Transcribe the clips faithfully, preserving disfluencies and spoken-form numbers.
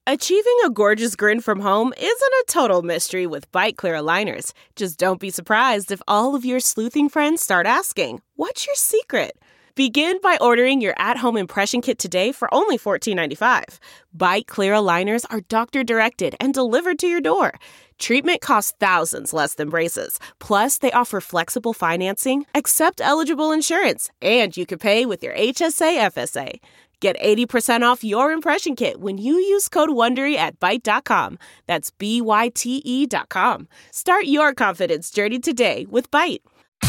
Achieving a gorgeous grin from home isn't a total mystery with Byte Clear aligners. Just don't be surprised if all of your sleuthing friends start asking, "What's your secret?" Begin by ordering your at-home impression kit today for only fourteen ninety-five. Byte Clear aligners are doctor-directed and delivered to your door. Treatment costs thousands less than braces. Plus, they offer flexible financing, accept eligible insurance, and you can pay with your H S A F S A. Get eighty percent off your impression kit when you use code WONDERY at Byte dot com. That's B Y T E dot com. Start your confidence journey today with Byte.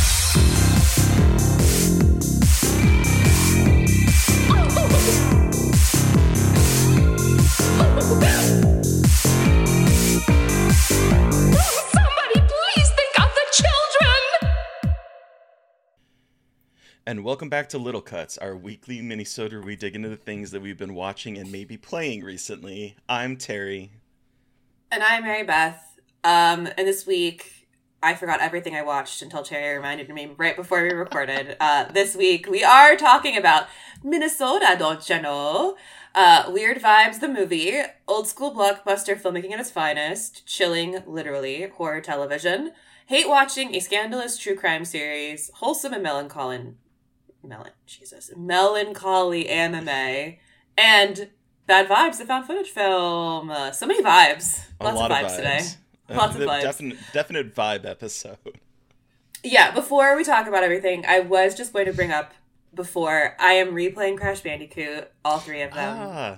Somebody please think of the children! And welcome back to Little Cuts, our weekly minisode where we dig into the things that we've been watching and maybe playing recently. I'm Terry. And I'm Mary Beth. Um, and this week, I forgot everything I watched until Terry reminded me right before we recorded. Uh, this week, we are talking about Minnesota, don't you know? Uh, Weird Vibes, the movie, old school blockbuster filmmaking at its finest, chilling, literally, horror television, hate watching a scandalous true crime series, wholesome and melancholy, Melon, Jesus, melancholy anime, and Bad Vibes, the found footage film. Uh, so many vibes. A Lots lot of vibes, of vibes today. Lots the of vibes. Definite, definite vibe episode. Yeah, before we talk about everything, I was just going to bring up before, I am replaying Crash Bandicoot, all three of them. Ah.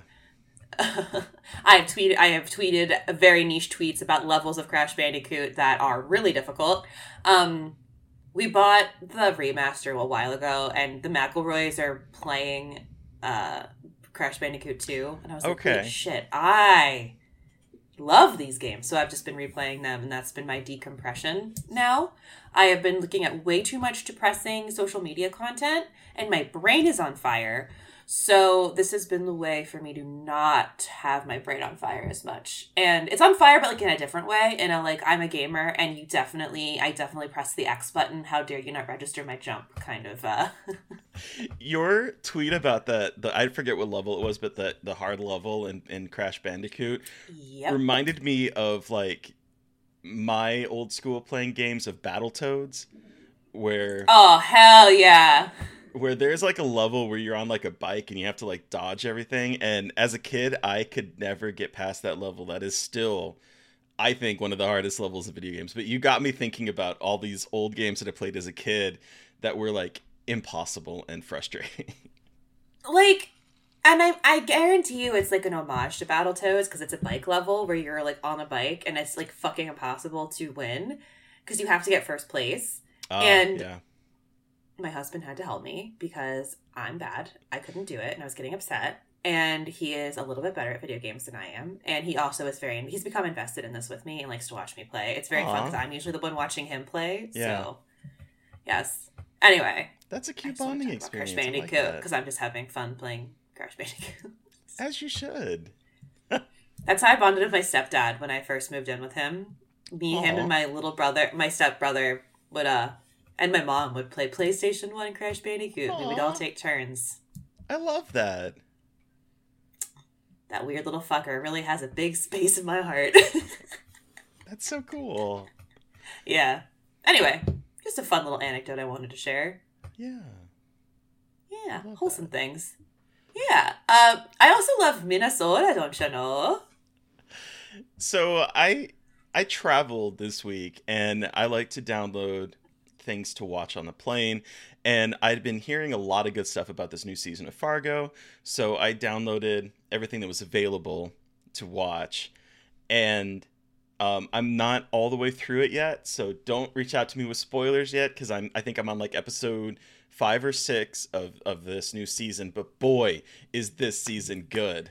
I have tweeted I have tweeted very niche tweets about levels of Crash Bandicoot that are really difficult. Um, we bought the remaster a while ago, and the McElroys are playing uh, Crash Bandicoot two, and I was like, Okay. holy shit, I love these games. So I've just been replaying them, and that's been my decompression now. I have been looking at way too much depressing social media content, and my brain is on fire. So this has been the way for me to not have my brain on fire as much. And it's on fire, but like in a different way. In a like, I'm a gamer, and you definitely, I definitely press the X button. How dare you not register my jump kind of. Uh... Your tweet about that, the, I forget what level it was, but the, the hard level in, in Crash Bandicoot Yep. reminded me of like my old school playing games of Battletoads, where Oh, hell yeah. where there's like a level where you're on like a bike and you have to like dodge everything. And as a kid, I could never get past that level. That is still, I think, one of the hardest levels of video games. But you got me thinking about all these old games that I played as a kid that were like impossible and frustrating. Like, and I I guarantee you it's like an homage to Battletoads because it's a bike level where you're like on a bike and it's like fucking impossible to win because you have to get first place. Uh, And- yeah. My husband had to help me because I'm bad. I couldn't do it and I was getting upset. And he is a little bit better at video games than I am. And he also is very, he's become invested in this with me and likes to watch me play. It's very Aw. fun because I'm usually the one watching him play. Yeah. So, yes. Anyway. That's a I cute just wanna bonding talk about experience. Crash I like Bandicoot that. because I'm just having fun playing Crash Bandicoot. As you should. That's how I bonded with my stepdad when I first moved in with him. Me, him, Aw. and my little brother, my stepbrother would, uh, and my mom would play PlayStation one and Crash Bandicoot. And we'd all Aw. take turns. I love that. That weird little fucker really has a big space in my heart. That's so cool. Yeah. Anyway, just a fun little anecdote I wanted to share. Yeah. Yeah, I love wholesome things. Yeah. Uh, I also love Minnesota, don't you know? So I I traveled this week and I like to download things to watch on the plane, and I'd been hearing a lot of good stuff about this new season of Fargo, so I downloaded everything that was available to watch, and um, I'm not all the way through it yet, so don't reach out to me with spoilers yet, because I'm I think I'm on like episode five or six of, of this new season, but boy, is this season good.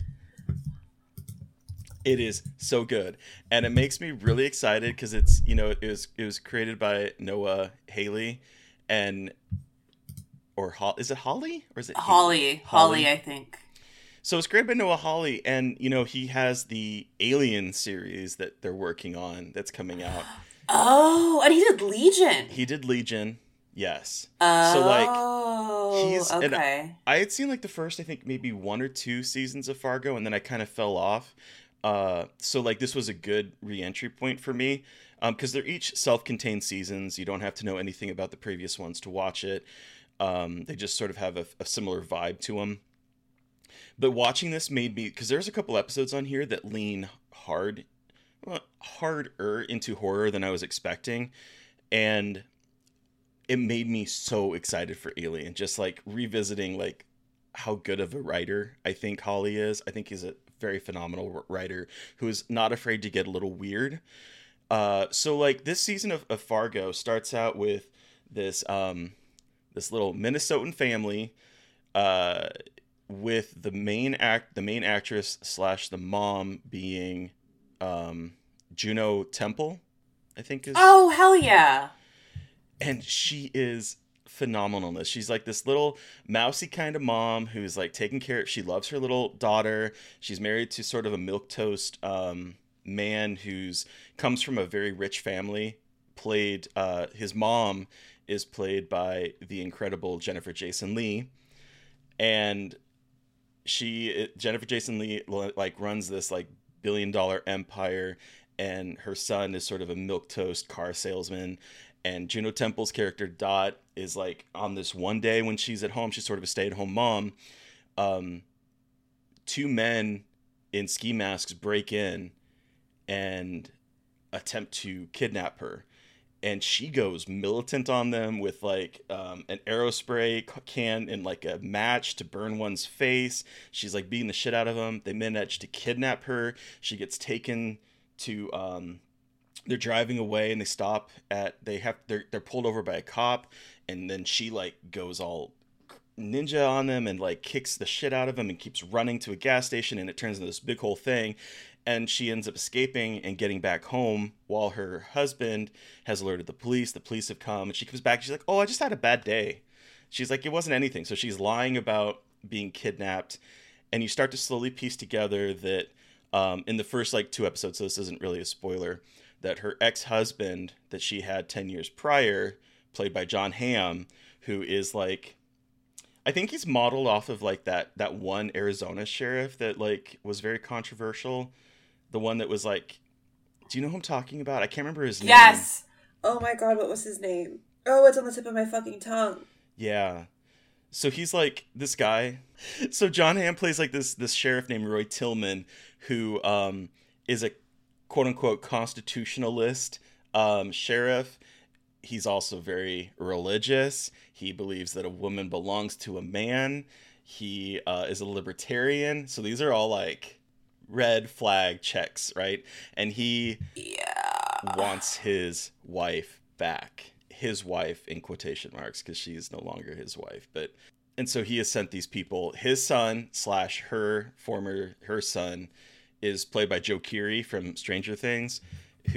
It is so good, and it makes me really excited because it's, you know, it was it was created by Noah Hawley, and or Ho- is it Holly or is it Holly. Holly, I think. So it's created by Noah Hawley, and you know he has the Alien series that they're working on that's coming out. Oh, and he did Legion. He did Legion, yes. Oh, So like he's and okay. I had seen like the first I think maybe one or two seasons of Fargo, and then I kind of fell off. Uh, so like this was a good re-entry point for me because um, they're each self-contained seasons. You don't have to know anything about the previous ones to watch it. Um, they just sort of have a, a similar vibe to them. But watching this made me, because there's a couple episodes on here that lean hard, well, harder into horror than I was expecting. And it made me so excited for Alien, just like revisiting like how good of a writer I think Hawley is. I think he's a very phenomenal writer who is not afraid to get a little weird. Uh, so like this season of, of Fargo starts out with this, um, this little Minnesotan family, uh, with the main act, the main actress slash the mom being, um, Juno Temple, I think is. Oh, hell yeah. And she is phenomenal in this. She's like this little mousy kind of mom who's like taking care of, she loves her little daughter. She's married to sort of a milquetoast, um, man who's comes from a very rich family. Played, uh, his mom is played by the incredible Jennifer Jason Leigh. And she, Jennifer Jason Leigh, like runs this like billion dollar empire, and her son is sort of a milquetoast car salesman. And Juno Temple's character Dot is like on this one day when she's at home, she's sort of a stay at home mom. Um, two men in ski masks break in and attempt to kidnap her. And she goes militant on them with like um, an aerospray can and like a match to burn one's face. She's like beating the shit out of them. They manage to kidnap her. She gets taken to, um, they're driving away and they stop at, they have, they're, they're pulled over by a cop. And then she like goes all ninja on them and like kicks the shit out of them and keeps running to a gas station. And it turns into this big whole thing. And she ends up escaping and getting back home while her husband has alerted the police. The police have come and she comes back. She's like, oh, I just had a bad day. She's like, it wasn't anything. So she's lying about being kidnapped. And you start to slowly piece together that um, in the first like two episodes, so this isn't really a spoiler, that her ex-husband that she had ten years prior, played by John Hamm, who is like, I think he's modeled off of like that, that one Arizona sheriff that like was very controversial. The one that was like, do you know who I'm talking about? I can't remember his name. Yes. Oh my God, what was his name? Oh, it's on the tip of my fucking tongue. Yeah. So he's like this guy. So John Hamm plays like this this sheriff named Roy Tillman, who um, is a quote unquote constitutionalist um, sheriff. He's also very religious. He believes that a woman belongs to a man. He uh, is a libertarian. So these are all like red flag checks, right? And he yeah. wants his wife back. His wife in quotation marks, because she's no longer his wife. But and so he has sent these people. His son slash her former her son is played by Joe Keery from Stranger Things, who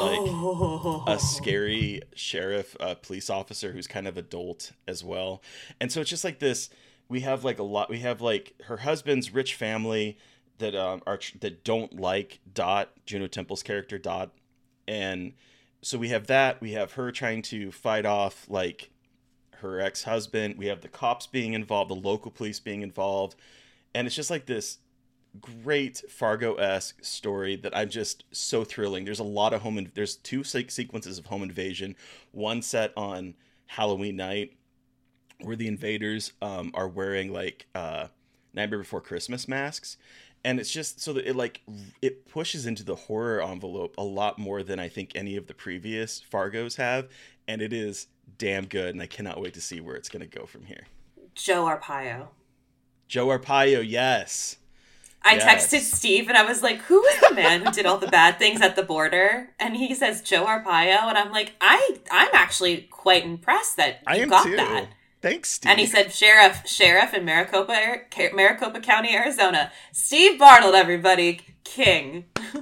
oh. is like a scary sheriff, uh, police officer who's kind of adult as well. And so it's just like this. We have like a lot. We have like her husband's rich family that um, are that don't like Dot, Juno Temple's character Dot, and so we have that. We have her trying to fight off like her ex-husband. We have the cops being involved, the local police being involved, and it's just like this great Fargo-esque story that I'm just so thrilling. There's a lot of home. In- there's two se- sequences of home invasion. One set on Halloween night, where the invaders um, are wearing like uh, Nightmare Before Christmas masks. And it's just so that it like it pushes into the horror envelope a lot more than I think any of the previous Fargos have, and it is damn good. And I cannot wait to see where it's going to go from here. Joe Arpaio. Joe Arpaio, yes. I yes. texted Steve and I was like, "Who was the man who did all the bad things at the border?" And he says Joe Arpaio, and I'm like, "I I'm actually quite impressed that you I am got too. that." Thanks, Steve. And he said, Sheriff, Sheriff in Maricopa, Maricopa County, Arizona. Steve Barnold, everybody. King.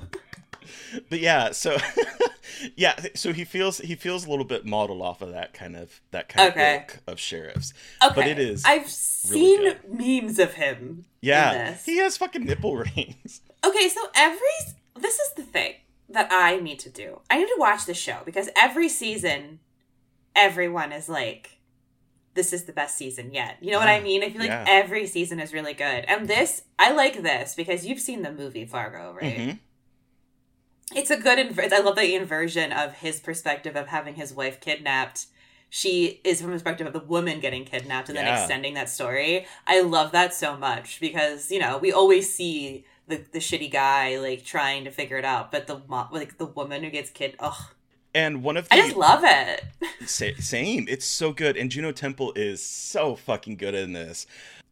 But yeah, so yeah, so he feels he feels a little bit modeled off of that kind of that kind okay. of ilk of sheriffs. Okay. But it is I've really seen good. memes of him. Yeah. In this. He has fucking nipple rings. Okay, so every this is the thing that I need to do. I need to watch the show because every season everyone is like, this is the best season yet. You know what I mean? I feel like yeah. every season is really good. And this, I like this because you've seen the movie Fargo, right? Mm-hmm. It's a good, inver- I love the inversion of his perspective of having his wife kidnapped. She is from the perspective of the woman getting kidnapped and yeah. then extending that story. I love that so much because, you know, we always see the, the shitty guy, like, trying to figure it out. But the mo- like the woman who gets kid, ugh. And one of the... I just love it. Same. It's so good. And Juno Temple is so fucking good in this.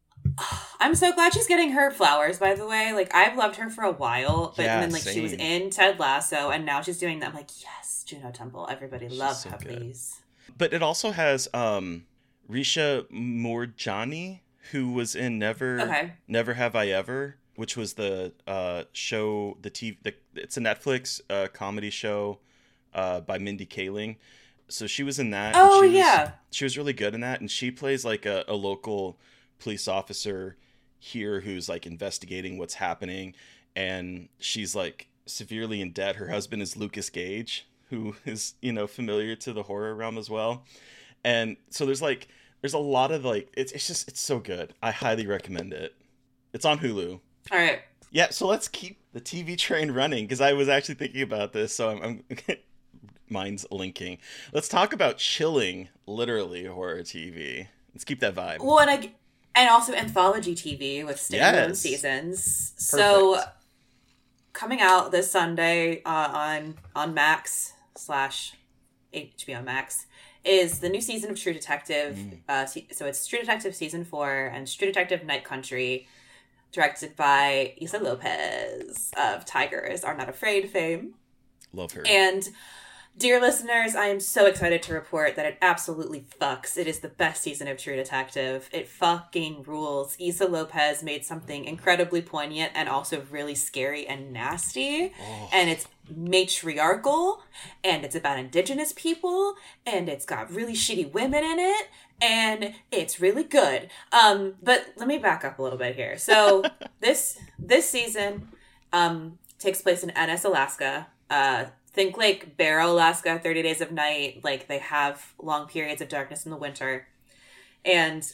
I'm so glad she's getting her flowers, by the way. Like, I've loved her for a while, but yeah, then, like, same. she was in Ted Lasso, and now she's doing that. I'm like, yes, Juno Temple. Everybody She's love so her, good. please. But it also has um, Risha Morjani, who was in Never Okay. Never Have I Ever, which was the uh, show, the T V, the, it's a Netflix uh, comedy show uh, by Mindy Kaling. So she was in that. Oh, and she yeah. Was, she was really good in that. And she plays like a, a local police officer here who's like investigating what's happening. And she's like severely in debt. Her husband is Lucas Gage, who is, you know, familiar to the horror realm as well. And so there's like, there's a lot of like, it's it's just, it's so good. I highly recommend it. It's on Hulu. All right. Yeah, so let's keep the T V train running because I was actually thinking about this, so I'm, I'm mine's linking. Let's talk about chilling, literally horror T V. Let's keep that vibe. Well, and, I, and also anthology T V with standalone Yes. seasons. So Perfect. coming out this Sunday uh, on on Max slash H B O Max is the new season of True Detective. Mm. Uh, se- so it's True Detective season four and True Detective Night Country, directed by Issa Lopez of Tigers Are Not Afraid fame. Love her. And dear listeners, I am so excited to report that it absolutely fucks. It is the best season of True Detective. It fucking rules. Issa Lopez made something incredibly poignant and also really scary and nasty. Oh. And it's matriarchal, and it's about indigenous people, and it's got really shitty women in it, and it's really good. Um, but let me back up a little bit here. So this this season um, takes place in Ennis, Alaska. Uh, think like Barrow, Alaska, thirty Days of Night. Like, they have long periods of darkness in the winter. And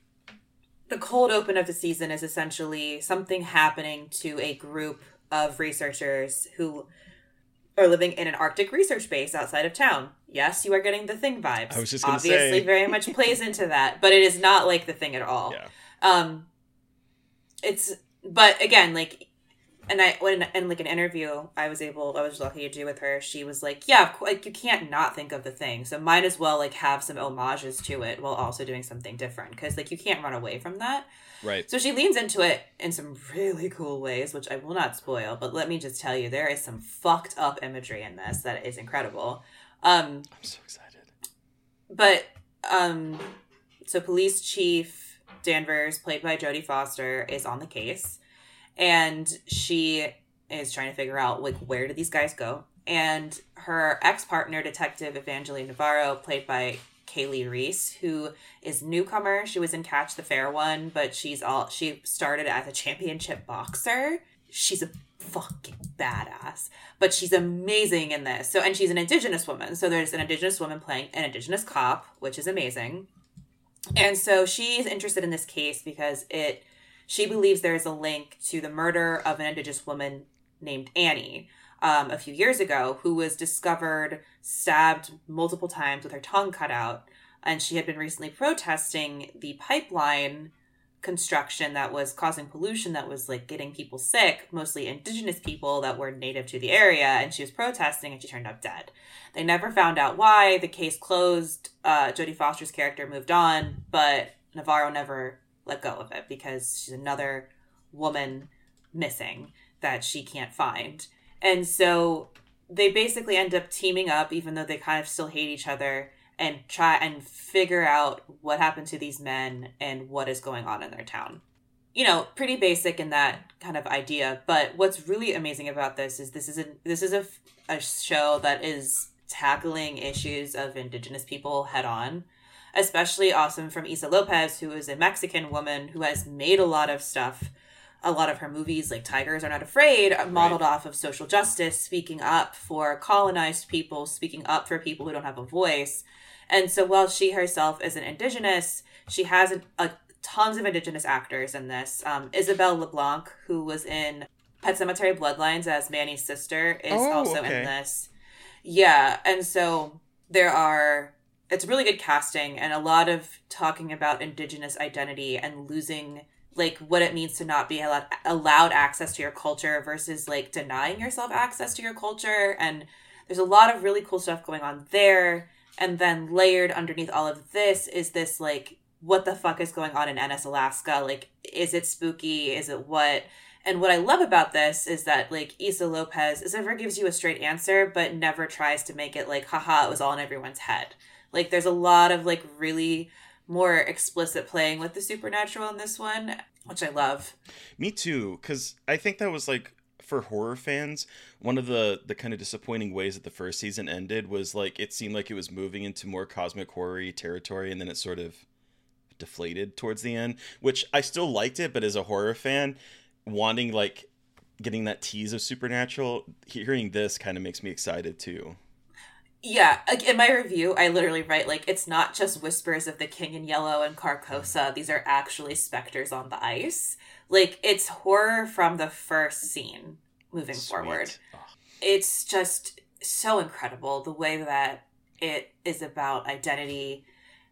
the cold open of the season is essentially something happening to a group of researchers who are living in an Arctic research base outside of town. Yes, you are getting the Thing vibes. I was just gonna Obviously, say. very much plays into that, but it is not like the Thing at all. Yeah. Um, it's, but again, like, and I, when, in like an interview I was able, I was lucky to do with her, she was like, yeah, of course, like, you can't not think of the Thing. So might as well, like, have some homages to it while also doing something different. Cause, like, you can't run away from that. Right. So she leans into it in some really cool ways, which I will not spoil, but let me just tell you, there is some fucked up imagery in this that is incredible. Um, I'm so excited. but, um, so Police Chief Danvers, played by Jodie Foster, is on the case, and she is trying to figure out, like, where did these guys go? And her ex-partner, Detective Evangeline Navarro, played by Kaylee Reese, who is newcomer. She was in Catch the Fair one, but she's all she started as a championship boxer. She's a fucking badass, but she's amazing in this. So, and she's an Indigenous woman. So there's an Indigenous woman playing an Indigenous cop, which is amazing. And so she's interested in this case because it she believes there is a link to the murder of an Indigenous woman named Annie um, a few years ago, who was discovered stabbed multiple times with her tongue cut out. And she had been recently protesting the pipeline construction that was causing pollution, that was, like, getting people sick, mostly Indigenous people that were native to the area. And she was protesting and she turned up dead. They never found out why. The case closed. Uh, Jodie Foster's character moved on, but Navarro never let go of it because she's another woman missing that she can't find. And so they basically end up teaming up, even though they kind of still hate each other, and try and figure out what happened to these men and what is going on in their town. You know, pretty basic in that kind of idea. But what's really amazing about this is this is a this is a, a show that is tackling issues of Indigenous people head on. Especially awesome from Issa Lopez, who is a Mexican woman who has made a lot of stuff. A lot of her movies, like Tigers Are Not Afraid, are modeled right. off of social justice, speaking up for colonized people, speaking up for people who don't have a voice. And so while she herself isn't indigenous, she has a, a tons of indigenous actors in this. Um, Isabelle LeBlanc, who was in Pet Sematary Bloodlines as Manny's sister, is Oh, also okay. in this. Yeah, and so there are, it's really good casting and a lot of talking about indigenous identity and losing, like, what it means to not be allowed, allowed access to your culture versus, like, denying yourself access to your culture. And there's a lot of really cool stuff going on there. And then layered underneath all of this is this, like, what the fuck is going on in Ennis, Alaska? Like, is it spooky? Is it what? And what I love about this is that, like, Issa Lopez never gives you a straight answer, but never tries to make it like, haha, it was all in everyone's head. Like, there's a lot of, like, really more explicit playing with the supernatural in this one, which I love. Me too, because I think that was, like, for horror fans, one of the, the kind of disappointing ways that the first season ended was, like, it seemed like it was moving into more cosmic horror-y territory, and then it sort of deflated towards the end, which I still liked it, but as a horror fan, wanting, like, getting that tease of supernatural, hearing this kind of makes me excited too. Yeah, like in my review, I literally write, like, it's not just whispers of the King in Yellow and Carcosa. These are actually specters on the ice. Like, it's horror from the first scene moving Sweet. forward. Oh. It's just so incredible the way that it is about identity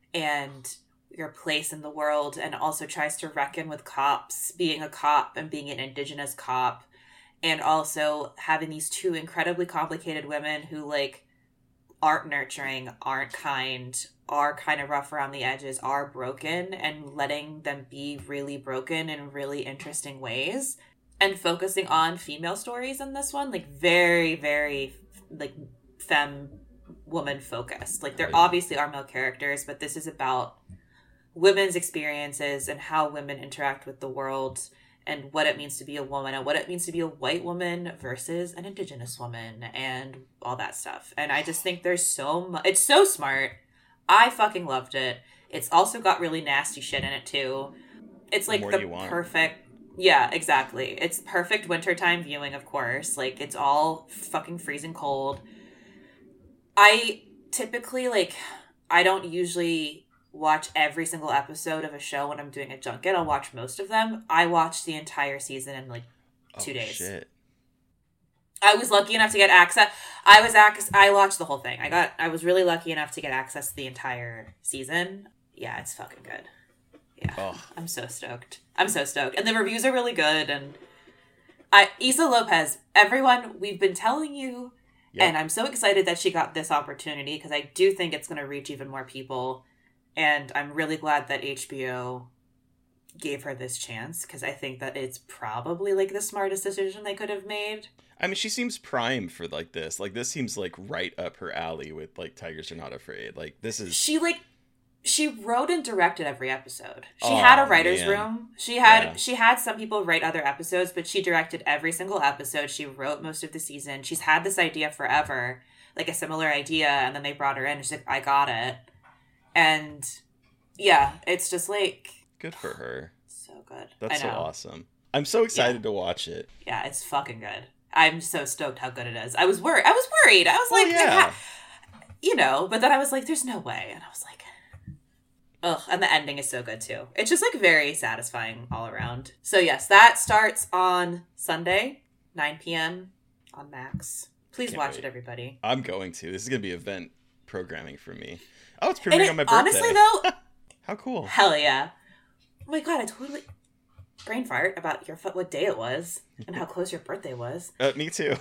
and your place in the world, and also tries to reckon with cops, being a cop and being an indigenous cop, and also having these two incredibly complicated women who, like, aren't nurturing, aren't kind, are kind of rough around the edges, are broken, and letting them be really broken in really interesting ways, and focusing on female stories in this one, like, very, very, like, femme woman focused. Like, there Right. obviously are male characters, but this is about women's experiences and how women interact with the world and what it means to be a woman and what it means to be a white woman versus an indigenous woman and all that stuff. And I just think there's so much, it's so smart. I fucking loved it. It's also got really nasty shit in it too. It's like more the you want. perfect, yeah, exactly. It's perfect wintertime viewing, of course. Like, it's all fucking freezing cold. I typically, like, I don't usually watch every single episode of a show when I'm doing a junket. I'll watch most of them. I watched the entire season in, like, two oh, days. Shit. I was lucky enough to get access. I was ac- I watched the whole thing. I got. I was really lucky enough to get access to the entire season. Yeah, it's fucking good. Yeah, Oh. I'm so stoked. I'm so stoked, and the reviews are really good. And I, Issa Lopez, everyone, we've been telling you, Yep. and I'm so excited that she got this opportunity because I do think it's going to reach even more people. And I'm really glad that H B O gave her this chance because I think that it's probably, like, the smartest decision they could have made. I mean, she seems primed for, like, this. Like, this seems, like, right up her alley with, like, Tigers Are Not Afraid. Like, this is... She, like, she wrote and directed every episode. She Oh, had a writer's man. room. She had Yeah. she had some people write other episodes, but she directed every single episode. She wrote most of the season. She's had this idea forever, like a similar idea, and then they brought her in and she's like, I got it. And yeah, it's just like Good for her. so good. That's I so know. awesome. I'm so excited Yeah. to watch it. Yeah, it's fucking good. I'm so stoked how good it is. I was worried. I was worried. I was Well, like, yeah. you know, but then I was like, there's no way. And I was like, ugh. And the ending is so good too. It's just like very satisfying all around. So yes, that starts on Sunday, nine p.m. on Max. Please Can't watch wait. it, everybody. I'm going to. This is going to be event programming for me. Oh, it's And premiering it- on my birthday. honestly though, How cool. hell yeah. Oh my god, I totally brain fart about your what day it was and how close your birthday was. Uh, me too.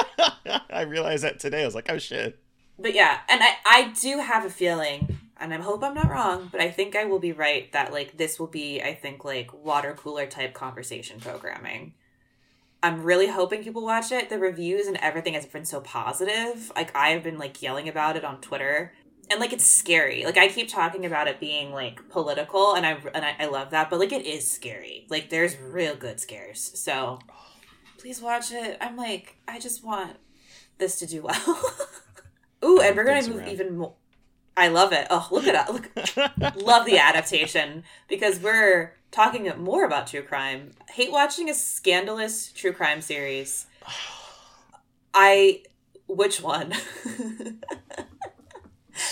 I realized that today. I was like, oh, shit. But yeah, and I, I do have a feeling, and I hope I'm not wrong, but I think I will be right that, like, this will be, I think, like, water cooler type conversation programming. I'm really hoping people watch it. The reviews and everything has been so positive. Like, I have been, like, yelling about it on Twitter. And, like, it's scary. Like, I keep talking about it being, like, political, and I and I, I love that, but, like, it is scary. Like, there's real good scares. So, please watch it. I'm like, I just want this to do well. Ooh, and we're going to move around. even more. I love it. Oh, look at that. Look, love the adaptation because we're talking more about true crime. Hate watching a scandalous true crime series.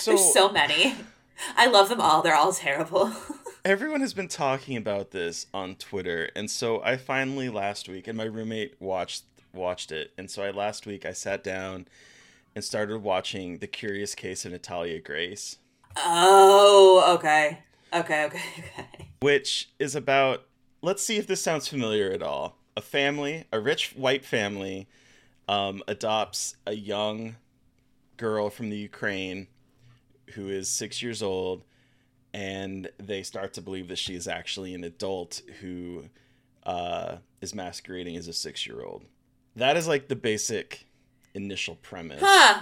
So There's so many. I love them all. They're all terrible. everyone has been talking about this on Twitter, and so I finally last week, and my roommate watched watched it, and so I last week I sat down and started watching The Curious Case of Natalia Grace. Oh, okay. Okay, okay, okay. Which is about, let's see if this sounds familiar at all. A family, a rich white family, um, adopts a young girl from the Ukraine who is six years old, and they start to believe that she is actually an adult who uh, is masquerading as a six-year-old. That is like the basic initial premise. Huh.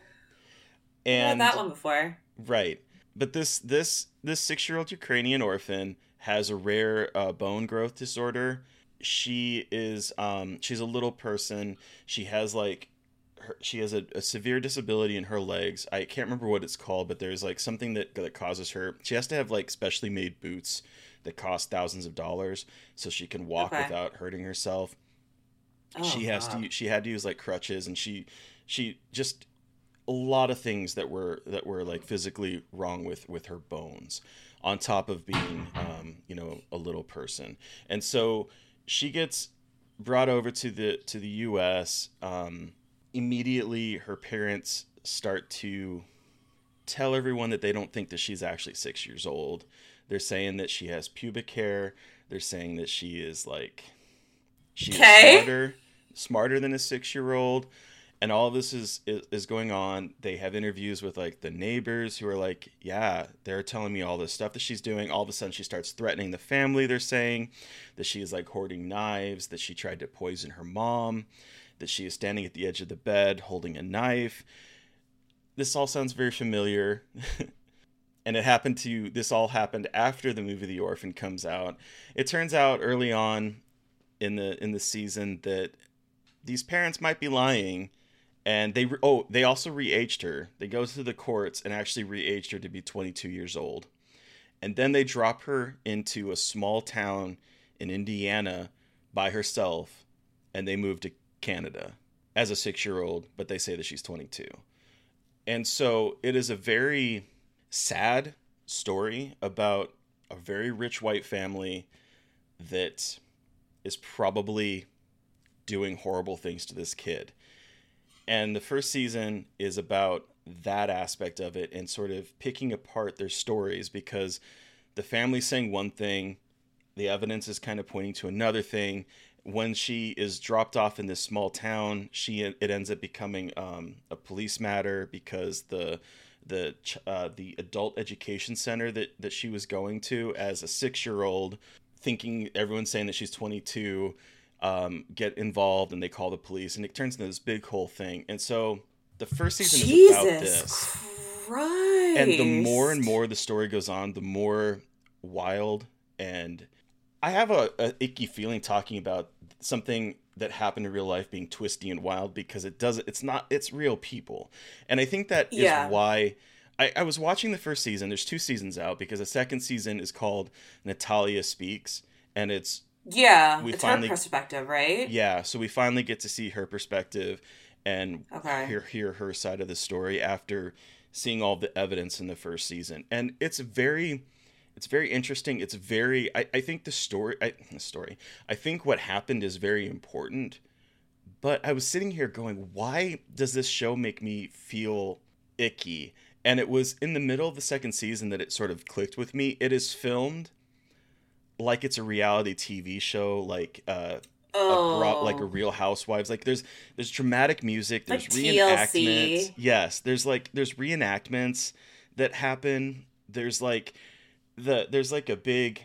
And I've heard that one before. right. But this this this six-year-old Ukrainian orphan has a rare uh, bone growth disorder. She is um she's a little person. She has like her, she has a, a severe disability in her legs. I can't remember what it's called, but there's like something that that causes her. She has to have like specially made boots that cost thousands of dollars so she can walk Okay. without hurting herself. Oh, she has God. to she had to use like crutches, and she she just a lot of things that were that were like physically wrong with with her bones, on top of being um you know a little person. And so she gets brought over to the to the U S. Um immediately her parents start to tell everyone that they don't think that she's actually six years old. They're saying that she has pubic hair. They're saying that she is like she Okay. is smarter smarter than a six-year-old. And all of this is, is is going on. They have interviews with like the neighbors who are like, yeah, they're telling me all this stuff that she's doing. All of a sudden she starts threatening the family. They're saying that she is like hoarding knives, that she tried to poison her mom, that she is standing at the edge of the bed holding a knife. This all sounds very familiar. And it happened to, this all happened after the movie The Orphan comes out. It turns out early on in the in the season that these parents might be lying. And they, oh, they also re-aged her. They go to the courts and actually re-aged her to be twenty-two years old. And then they drop her into a small town in Indiana by herself. And they move to Canada as a six-year-old, but they say that she's twenty-two. And so it is a very sad story about a very rich white family that is probably doing horrible things to this kid. And the first season is about that aspect of it and sort of picking apart their stories, because the family's saying one thing, the evidence is kind of pointing to another thing. When she is dropped off in this small town, she it ends up becoming um, a police matter, because the the uh, the adult education center that, that she was going to as a six-year-old, thinking everyone's saying that she's twenty-two, Um, get involved, and they call the police, and it turns into this big whole thing. And so the first season is about Jesus this. Christ. And the more and more the story goes on, the more wild. And I have a, a icky feeling talking about something that happened in real life being twisty and wild, because it doesn't, it's not, it's real people. And I think that is Yeah. why I, I was watching the first season. There's two seasons out, because the second season is called Natalia Speaks, and it's Yeah, we it's finally- her perspective, right? Yeah, so we finally get to see her perspective and Okay. hear hear her side of the story after seeing all the evidence in the first season. And it's very it's very interesting. It's very I, I think the story I, the story. I think what happened is very important. But I was sitting here going, why does this show make me feel icky? And it was in the middle of the second season that it sort of clicked with me. It is filmed like it's a reality T V show, like uh, Oh. a bro- like a Real Housewives. Like there's there's dramatic music, there's Like T L C. reenactments. Yes, there's like there's reenactments that happen. There's like the there's like a big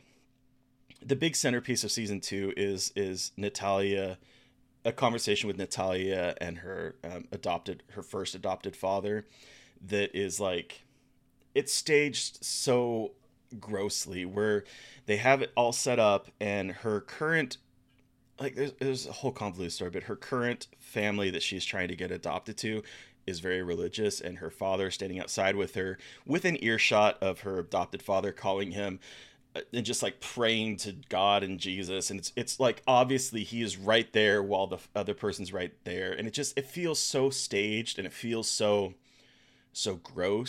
the big centerpiece of season two is is Natalia, a conversation with Natalia and her um, adopted her first adopted father, that is like it's staged so grossly, where they have it all set up, and her current like there's, there's a whole convoluted story, but her current family that she's trying to get adopted to is very religious, and her father standing outside with her with an earshot of her adopted father calling him uh, and just like praying to God and Jesus, and it's it's like obviously he is right there while the other person's right there, and it just it feels so staged, and it feels so so gross,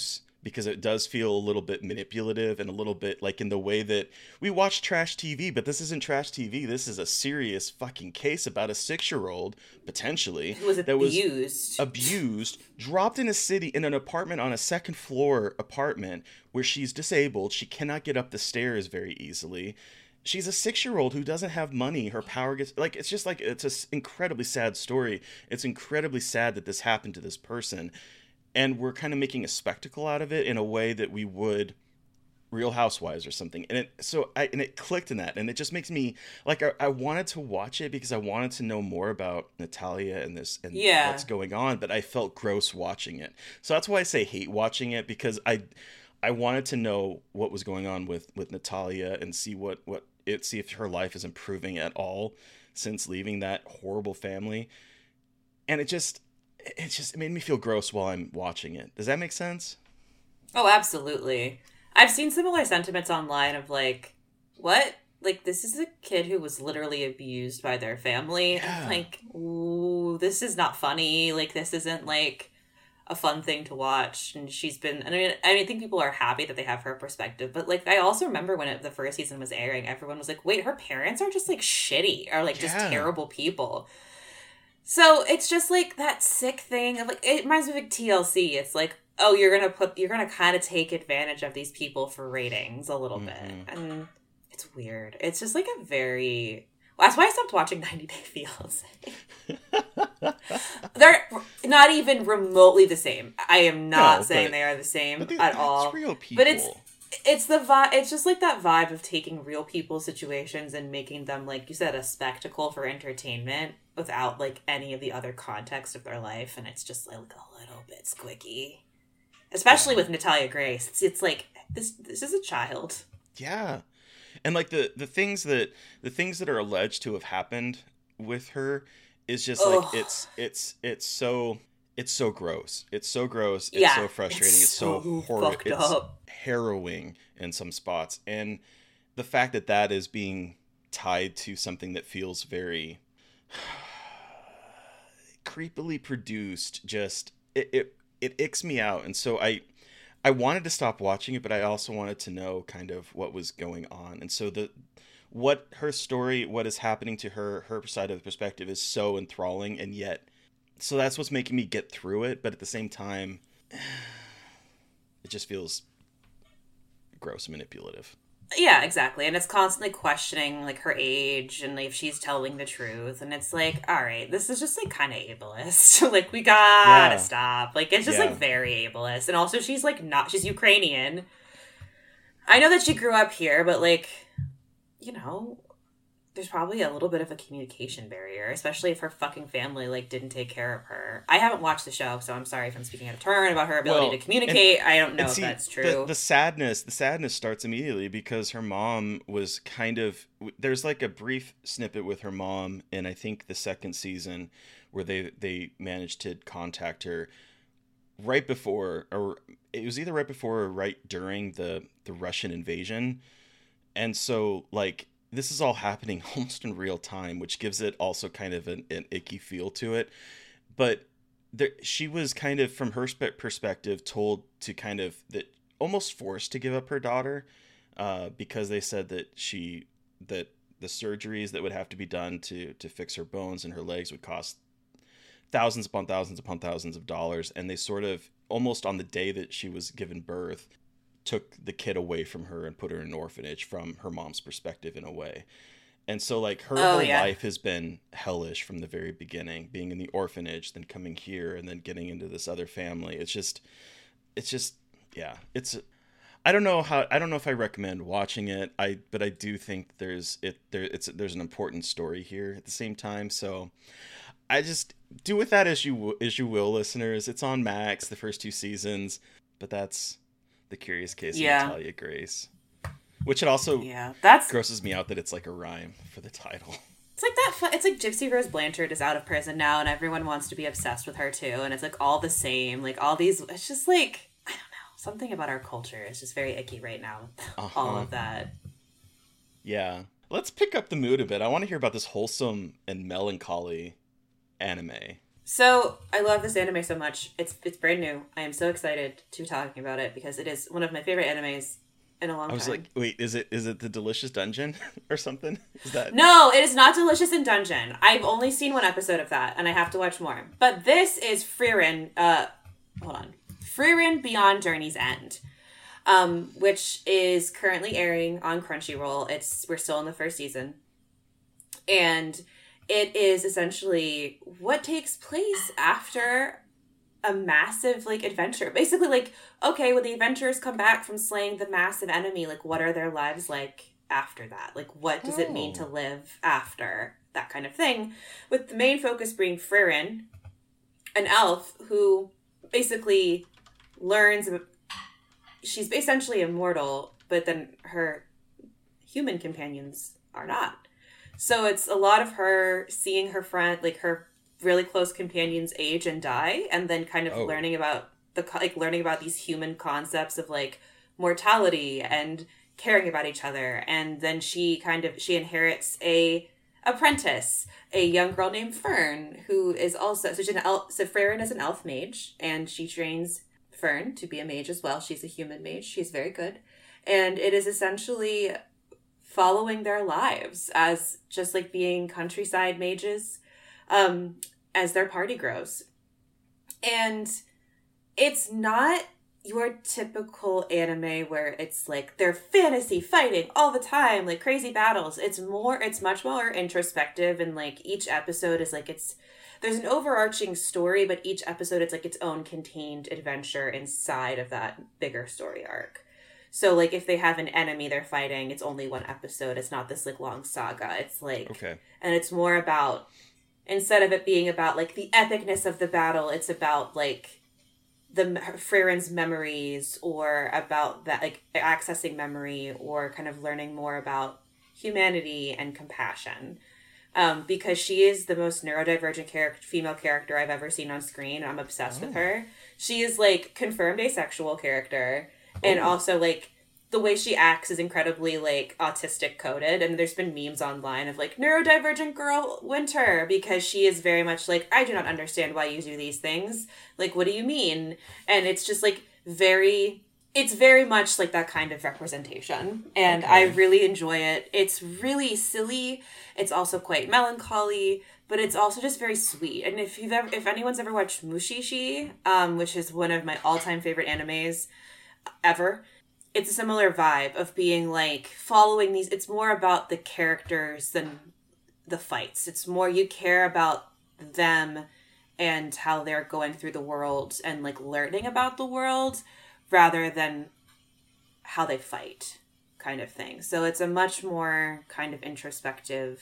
because it does feel a little bit manipulative and a little bit like in the way that we watch trash T V, but this isn't trash T V. This is a serious fucking case about a six-year-old, potentially, Who was that abused. was abused, dropped in a city, in an apartment on a second floor apartment where she's disabled. She cannot get up the stairs very easily. She's a six-year-old who doesn't have money. Her power gets, like, it's just like, it's an incredibly sad story. It's incredibly sad that this happened to this person. And we're kind of making a spectacle out of it in a way that we would Real Housewives or something. And it, so I, and it clicked in that. And it just makes me, like, I, I wanted to watch it because I wanted to know more about Natalia and this, and yeah. what's going on. But I felt gross watching it. So that's why I say hate watching it, because I, I wanted to know what was going on with, with Natalia and see what, what it, see if her life is improving at all since leaving that horrible family. And it just, it just it made me feel gross while I'm watching it. Does that make sense? Oh, absolutely. I've seen similar sentiments online of like, what? Like, this is a kid who was literally abused by their family. Yeah. I'm like, ooh, this is not funny. Like, this isn't like a fun thing to watch. And she's been, I mean, I mean, I think people are happy that they have her perspective. But like, I also remember when it, the first season was airing, everyone was like, wait, her parents are just like shitty or like just Yeah. terrible people. So it's just like that sick thing of like, it reminds me of like T L C. It's like, oh, you're gonna put, you're gonna kind of take advantage of these people for ratings a little bit, Mm-hmm. and it's weird. It's just like a very. Well, that's why I stopped watching ninety Day Fiancé. They're not even remotely the same. I am not No, saying but- they are the same But they- at it's all. real people. But it's it's the vibe. It's just like that vibe of taking real people situations and making them, like you said, a spectacle for entertainment without like any of the other context of their life, and it's just like a little bit squicky. Especially Yeah. with Natalia Grace, it's, it's like this. This is a child. Yeah. And like the, the things that the things that are alleged to have happened with her is just like Ugh. it's it's it's so it's so gross. It's so gross. It's Yeah, so frustrating. it's It's, so, so horrible. fucked It's up. harrowing in some spots. And the fact that that is being tied to something that feels very creepily produced, just it, it it icks me out. And so I I wanted to stop watching it, but I also wanted to know kind of what was going on. And so the what her story, what is happening to her, her side of the perspective is so enthralling, and yet so that's what's making me get through it, but at the same time it just feels gross and manipulative. Yeah, exactly. And it's constantly questioning like her age and like, if she's telling the truth. And it's like, all right, this is just like kind of ableist. Like, we gotta Yeah. stop. Like, it's just Yeah. like very ableist. And also, she's like not, she's Ukrainian. I know that she grew up here, but like, you know, there's probably a little bit of a communication barrier, especially if her fucking family like didn't take care of her. I haven't watched the show, so I'm sorry if I'm speaking out of turn about her ability Well, to communicate. I don't know And if see, that's true. The, the sadness, the sadness starts immediately because her mom was kind of. There's like a brief snippet with her mom in I think the second season, where they they managed to contact her right before, or it was either right before or right during the the Russian invasion, and so like. This is all happening almost in real time, which gives it also kind of an, an icky feel to it. But there, she was kind of, from her spe- perspective, told to kind of, that almost forced to give up her daughter uh, because they said that she, that the surgeries that would have to be done to, to fix her bones and her legs would cost thousands upon thousands upon thousands of dollars. And they sort of, almost on the day that she was given birth, took the kid away from her and put her in an orphanage from her mom's perspective in a way. And so like her Oh, whole yeah. life has been hellish from the very beginning, being in the orphanage, then coming here and then getting into this other family. It's just, it's just, yeah, it's, I don't know how, I don't know if I recommend watching it. I, but I do think there's it there. It's, there's an important story here at the same time. So I just do with that as you, as you will, listeners. It's on Max, the first two seasons, but that's, The Curious Case Yeah. of Natalia Grace. Which it also yeah, that's grosses me out that it's like a rhyme for the title. It's like that. Fun, it's like Gypsy Rose Blanchard is out of prison now, and everyone wants to be obsessed with her too. And it's like all the same. Like all these. It's just like I don't know. Something about our culture is just very icky right now. Uh-huh. All of that. Yeah. Let's pick up the mood a bit. I want to hear about this wholesome and melancholy anime. So I love this anime so much. It's it's brand new. I am so excited to be talking about it because it is one of my favorite animes in a long time. I was time. like, wait, is it is it the Delicious Dungeon or something? Is that No, it is not Delicious in Dungeon. I've only seen one episode of that, and I have to watch more. But this is Frieren. Uh, hold on, Frieren Beyond Journey's End, um, which is currently airing on Crunchyroll. It's we're still in the first season, and it is essentially what takes place after a massive like adventure. Basically, like, okay, when the adventurers come back from slaying the massive enemy, like, what are their lives like after that? Like, what does oh. it mean to live after that kind of thing? With the main focus being Frieren, an elf who basically learns. She's essentially immortal, but then her human companions are not. So it's a lot of her seeing her friend, like her really close companions age and die, and then kind of oh. learning about the like learning about these human concepts of like mortality and caring about each other. And then she kind of she inherits a apprentice, a young girl named Fern, who is also so she's an elf. So Frieren is an elf mage, and she trains Fern to be a mage as well. She's a human mage. She's very good, and it is essentially following their lives as just like being countryside mages um, as their party grows. And it's not your typical anime where it's like they're fantasy fighting all the time, like crazy battles. It's more, it's much more introspective, and like each episode is like it's, there's an overarching story, but each episode it's like its own contained adventure inside of that bigger story arc. So, like, if they have an enemy they're fighting, it's only one episode. It's not this, like, long saga. It's, like... Okay. And it's more about... Instead of it being about, like, the epicness of the battle, it's about, like, the Frieren's memories, or about that, like, accessing memory, or kind of learning more about humanity and compassion. Um, because she is the most neurodivergent character, female character I've ever seen on screen. I'm obsessed oh. with her. She is, like, confirmed asexual character. And also, like, the way she acts is incredibly, like, autistic coded. And there's been memes online of, like, neurodivergent girl Winter, because she is very much like, I do not understand why you do these things. Like, what do you mean? And it's just, like, very... It's very much, like, that kind of representation. And okay. I really enjoy it. It's really silly. It's also quite melancholy. But it's also just very sweet. And if you've ever... If anyone's ever watched Mushishi, um, which is one of my all-time favorite animes... ever, it's a similar vibe of being like following these. It's more about the characters than the fights. It's more you care about them and how they're going through the world and like learning about the world rather than how they fight, kind of thing. So it's a much more kind of introspective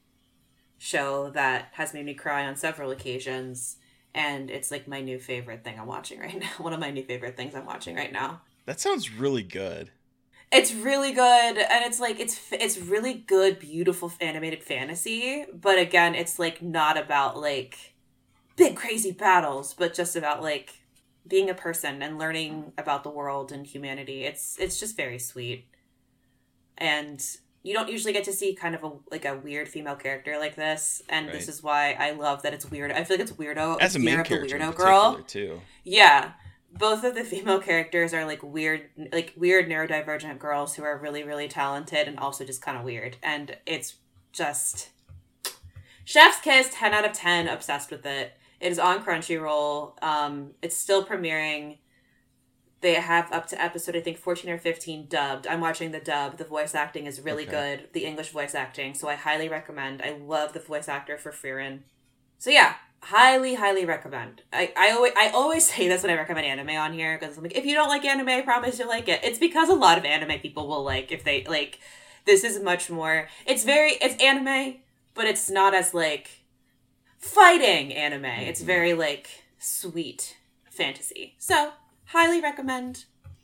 show that has made me cry on several occasions, and it's like my new favorite thing I'm watching right now. One of my new favorite things I'm watching right now. That sounds really good. It's really good, and it's like it's it's really good, beautiful animated fantasy. But again, it's like not about like big crazy battles, but just about like being a person and learning about the world and humanity. It's it's just very sweet, and you don't usually get to see kind of a like a weird female character like this, and right. this is why I love that it's weird. I feel like it's weirdo as a main character, character, weirdo girl too. Yeah. Both of the female characters are like weird, like weird neurodivergent girls who are really, really talented and also just kind of weird. And it's just chef's kiss, ten out of ten, obsessed with it. It is on Crunchyroll. Um, it's still premiering. They have up to episode, I think, fourteen or fifteen dubbed. I'm watching the dub. The voice acting is really okay. good. The English voice acting. So I highly recommend. I love the voice actor for Frieren. So yeah. Highly, highly recommend. I, I always I always say this when I recommend anime on here, because I'm like, if you don't like anime, I promise you'll like it. It's because a lot of anime people will like if they like. This is much more. It's very it's anime, but it's not as like fighting anime. Mm-hmm. It's very like sweet fantasy. So highly recommend.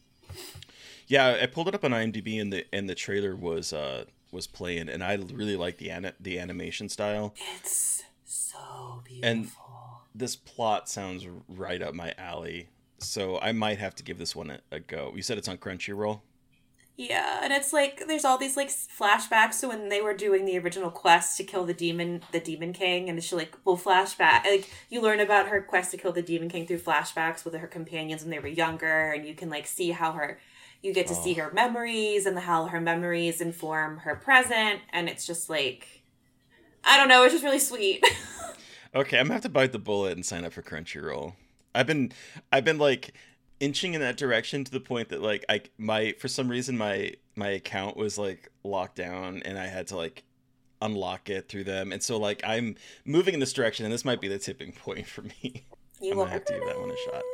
Yeah, I pulled it up on IMDb, and the and the trailer was uh was playing, and I really like the an- the animation style. It's so beautiful. And this plot sounds right up my alley, so I might have to give this one a, a go. You said it's on Crunchyroll? Yeah, and it's like there's all these like flashbacks to when they were doing the original quest to kill the demon, the Demon King, and she like will flashback. Like you learn about her quest to kill the Demon King through flashbacks with her companions when they were younger, and you can like see how her, you get to oh. see her memories and how her memories inform her present, and it's just like, I don't know, it's just really sweet. Okay, I'm gonna have to bite the bullet and sign up for Crunchyroll. I've been, I've been like. inching in that direction to the point that like I my for some reason my my account was like locked down and I had to like unlock it through them, and so like I'm moving in this direction, and this might be the tipping point for me. You I'm will gonna have to give that one a shot.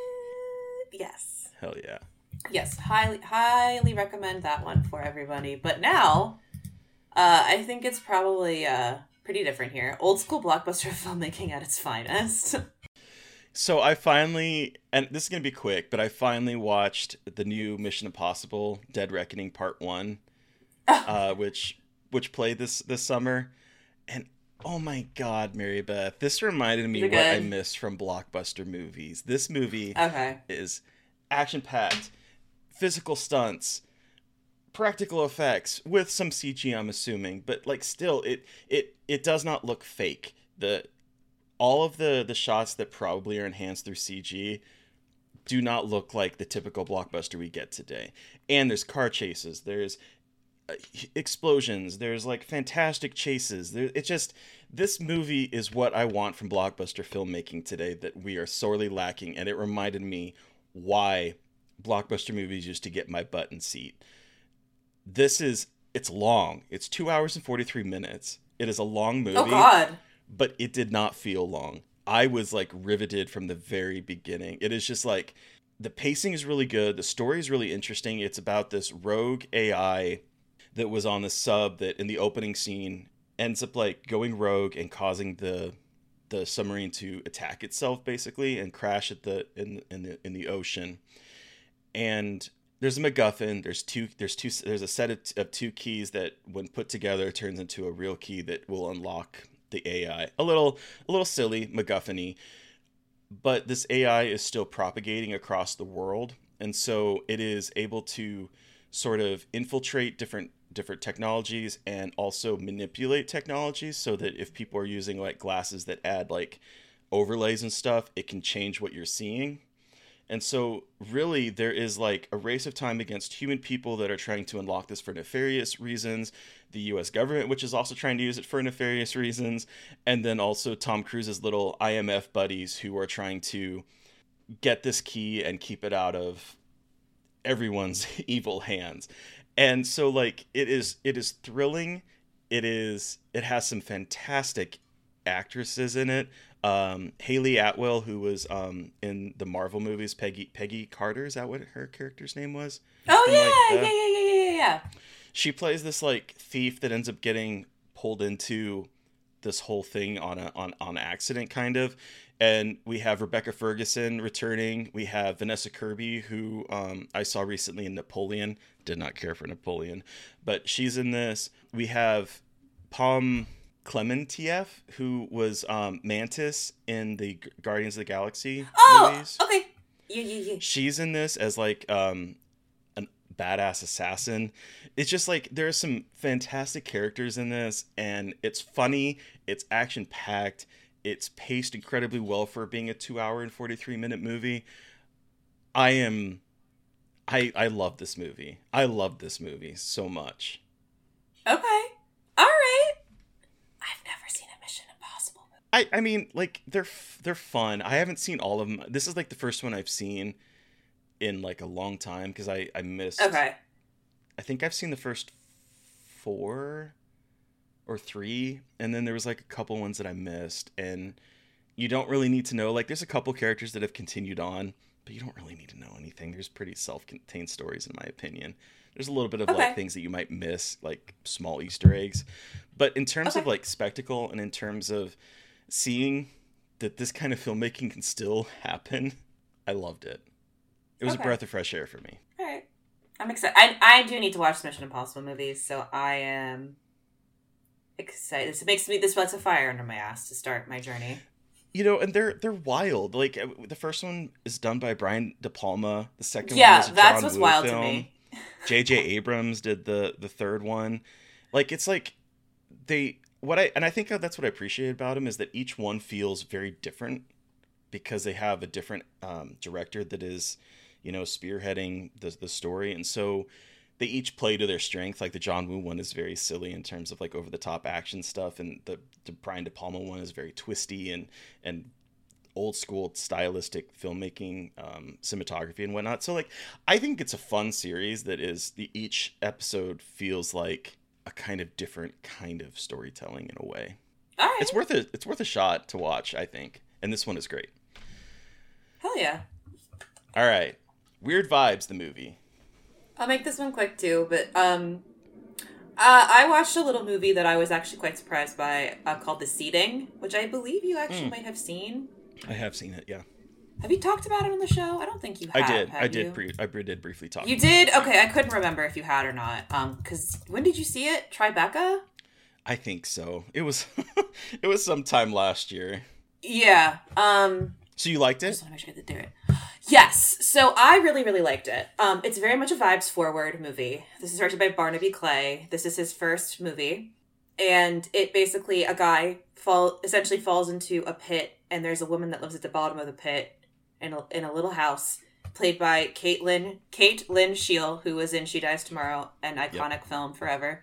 Yes. Hell yeah. Yes, highly highly recommend that one for everybody. But now, uh, I think it's probably uh pretty different here. Old school blockbuster filmmaking at its finest. So I finally, and this is going to be quick, but I finally watched the new Mission Impossible Dead Reckoning Part one, uh, which which played this, this summer. And oh my God, Mary Beth, this reminded me what I missed from blockbuster movies. This movie okay. is action-packed, physical stunts, practical effects, with some C G, I'm assuming. But like still, it it, it does not look fake. The All of the, the shots that probably are enhanced through C G do not look like the typical blockbuster we get today. And there's car chases, there's uh, explosions, there's like fantastic chases. There, it just, this movie is what I want from blockbuster filmmaking today that we are sorely lacking. And it reminded me why blockbuster movies used to get my butt in seat. This is, it's long. It's two hours and forty-three minutes. It is a long movie. Oh God. But it did not feel long. I was like riveted from the very beginning. It is just like, the pacing is really good. The story is really interesting. It's about this rogue A I that was on the sub that in the opening scene ends up like going rogue and causing the the submarine to attack itself basically and crash at the in in the in the ocean. And there's a MacGuffin. There's two. There's two. There's a set of, of two keys that, when put together, turns into a real key that will unlock the A I. A little, a little silly, MacGuffin-y, but this A I is still propagating across the world, and so it is able to sort of infiltrate different different technologies and also manipulate technologies, so that if people are using like glasses that add like overlays and stuff, it can change what you're seeing. And so really there is like a race of time against human people that are trying to unlock this for nefarious reasons, the U S government, which is also trying to use it for nefarious reasons, and then also Tom Cruise's little I M F buddies who are trying to get this key and keep it out of everyone's evil hands. And so like it is it is thrilling. It is it has some fantastic actresses in it. Um, Haley Atwell, who was um, in the Marvel movies, Peggy Peggy Carter, is that what her character's name was? Oh and, yeah, like, yeah, yeah, yeah, yeah, yeah. She plays this like thief that ends up getting pulled into this whole thing on a on on accident, kind of. And we have Rebecca Ferguson returning. We have Vanessa Kirby, who um, I saw recently in Napoleon. Did not care for Napoleon, but she's in this. We have Pom Klementieff, who was um, Mantis in the Guardians of the Galaxy oh, movies. Okay. Yeah, yeah, yeah. She's in this as like um, a badass assassin. It's just like there are some fantastic characters in this, and it's funny. It's action packed. It's paced incredibly well for being a two hour and forty-three minute movie. I am, I I love this movie. I love this movie so much. Okay. All right. I've never seen a Mission Impossible movie. I, I mean, like, they're they're fun. I haven't seen all of them. This is, like, the first one I've seen in, like, a long time, because I, I missed... Okay. I think I've seen the first four or three, and then there was, like, a couple ones that I missed, and you don't really need to know. Like, there's a couple characters that have continued on, but you don't really need to know anything. There's pretty self-contained stories, in my opinion. There's a little bit of, okay. like, things that you might miss, like, small Easter eggs. But in terms okay. of, like, spectacle and in terms of seeing that this kind of filmmaking can still happen, I loved it. It was okay. a breath of fresh air for me. All right. I'm excited. I, I do need to watch Mission Impossible movies, so I am excited. This makes me, this lights a fire under my ass to start my journey. You know, and they're they're wild. Like, the first one is done by Brian De Palma. The second yeah, one is a that's John what's Woo wild film. to me. J J Abrams did the the third one. Like, it's like they what I and I think that's what I appreciate about them is that each one feels very different because they have a different um, director that is, you know, spearheading the the story, and so they each play to their strength. Like the John Woo one is very silly in terms of like over the top action stuff, and the, the Brian De Palma one is very twisty and and old school stylistic filmmaking, um, cinematography and whatnot. So like, I think it's a fun series that is the each episode feels like a kind of different kind of storytelling in a way. All right. It's worth a it's worth a shot to watch, I think, and this one is great. Hell yeah. All right, Weird Vibes, the movie. I'll make this one quick too, but um, uh, I watched a little movie that I was actually quite surprised by uh, called The Seating, which I believe you actually mm. might have seen. I have seen it, yeah. Have you talked about it on the show? I don't think you have. I did. Have I did. You? Pre- I did briefly talk. You did? Okay, I couldn't remember if you had or not. Um, because when did you see it? Tribeca? I think so. It was. It was sometime last year. Yeah. Um. So you liked it? I just want to make sure I did do it. Yes. So I really, really liked it. Um, it's very much a vibes forward movie. This is directed by Barnaby Clay. This is his first movie, and it basically a guy fall essentially falls into a pit. And there's a woman that lives at the bottom of the pit in a, in a little house, played by Caitlin Kate Lynn Sheil, who was in She Dies Tomorrow, an iconic yep. film forever.